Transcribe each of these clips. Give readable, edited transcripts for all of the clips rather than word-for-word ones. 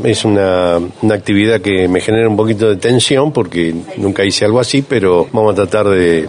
es una actividad que me genera un poquito de tensión porque nunca hice algo así, pero vamos a tratar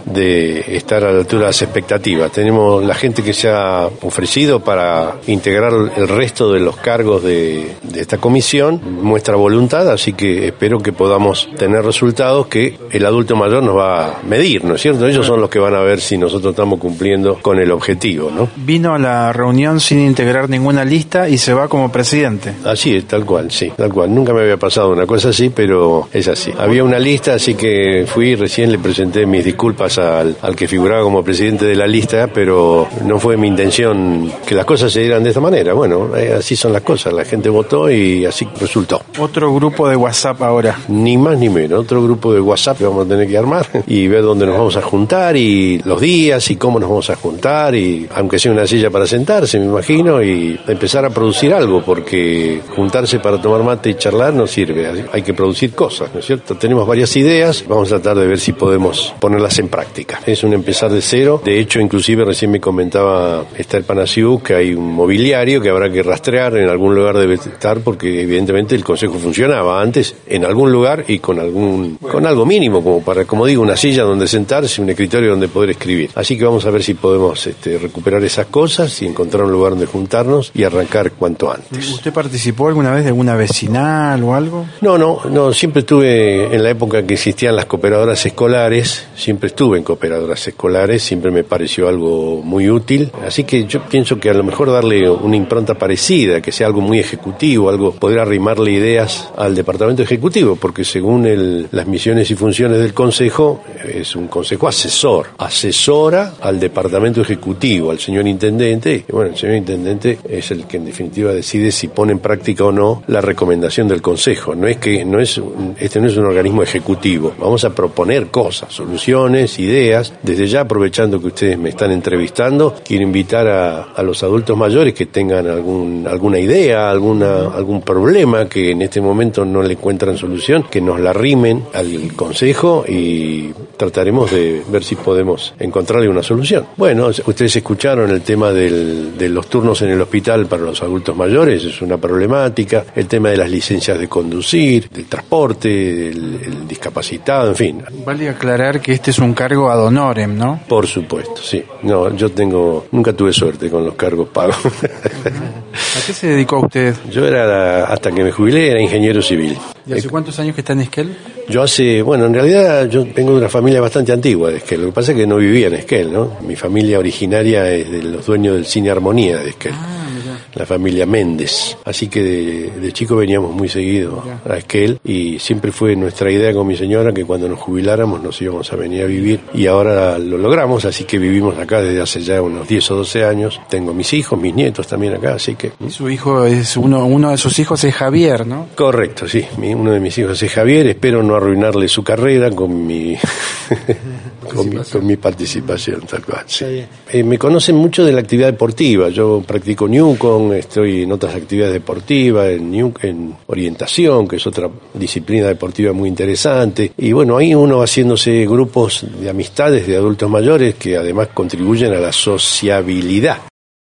de estar a la altura de las expectativas. Tenemos la gente que se ha ofrecido para integrar el resto de los cargos de esta comisión, muestra voluntad, así que espero que podamos tener resultados que el adulto mayor nos va a medir, ¿no es cierto? Ellos son los que van a ver si nosotros estamos cumpliendo con el objetivo, ¿no? Vino a la reunión sin integrar ninguna lista y se va como presidente. Así es, tal cual, sí, tal cual. Nunca me había pasado una cosa así, pero es así. Había una lista, así que fui, recién le presenté mis disculpas al que figuraba como presidente de la lista, pero no fue mi intención que las cosas se dieran de esta manera. Bueno, así son las cosas, la gente votó y así resultó. Otro grupo de WhatsApp ahora. Ni más ni menos, otro grupo de WhatsApp que vamos a tener que armar y ver dónde nos vamos a juntar y los días y cómo nos vamos a juntar y aunque sea una silla para sentarse, me imagino, y empezar a producir algo, porque juntarse para tomar mate y charlar no sirve, hay que producir cosas, ¿no es cierto? Tenemos varias ideas, vamos a tratar de ver si podemos ponerlas en práctica. Es un empezar de cero, de hecho inclusive recién me comentaba Esther Panasiuk que hay un mobiliario que habrá que rastrear, en algún lugar debe estar, porque evidentemente el Consejo funcionaba antes en algún lugar y con algo mínimo, como digo, una silla donde sentarse, un escritorio donde poder escribir. Así que vamos a ver si podemos recuperar esas cosas y encontrar un lugar donde juntarnos y arrancar cuanto antes. ¿Usted participó alguna vez de alguna vecinal o algo? No, siempre estuve en la época que existían las cooperadoras escolares, siempre estuve en cooperadoras escolares, siempre me pareció algo muy útil, así que yo pienso que a lo mejor darle una impronta parecida, que sea algo muy ejecutivo, poder arrimarle ideas al departamento ejecutivo, porque según las misiones y funciones del Consejo, es un consejo asesor, asesora al departamento ejecutivo, al señor intendente, y bueno, el señor intendente es el que en definitiva decide si pone en práctica o no la recomendación del Consejo. Este no es un organismo ejecutivo, vamos a proponer cosas, soluciones, ideas. Desde ya, aprovechando que ustedes me están entrevistando, quiero invitar a los adultos mayores que tengan alguna idea, algún problema que en este momento no le encuentran solución, que nos la rimen al Consejo y trataremos de ver si podemos encontrarle una solución. Bueno, ustedes escucharon el tema de los turnos en el hospital para los adultos mayores, es una problemática, el tema de las licencias de conducir, del transporte, del discapacitado, en fin. Vale aclarar que este es un cargo ad honorem, ¿no? Por supuesto, sí. No, nunca tuve suerte con los cargos pagos. ¿A qué se dedicó usted? Yo hasta que me jubilé, era ingeniero civil. ¿Y hace cuántos años que está en Esquel? En realidad yo vengo de una familia bastante antigua de Esquel, lo que pasa es que no vivía en Esquel, ¿no? Mi familia originaria es de los dueños del Cine Armonía de Esquel. La familia Méndez, así que de chico veníamos muy seguido a Esquel y siempre fue nuestra idea con mi señora que cuando nos jubiláramos nos íbamos a venir a vivir y ahora lo logramos, así que vivimos acá desde hace ya unos 10 o 12 años. Tengo mis hijos, mis nietos también acá, así que... Y su hijo uno de sus hijos es Javier, ¿no? Correcto, sí, uno de mis hijos es Javier, espero no arruinarle su carrera con mi... con mi participación, tal cual. Sí. Me conocen mucho de la actividad deportiva. Yo practico Newcom, estoy en otras actividades deportivas, en orientación, que es otra disciplina deportiva muy interesante. Y bueno, ahí uno va haciéndose grupos de amistades de adultos mayores que además contribuyen a la sociabilidad.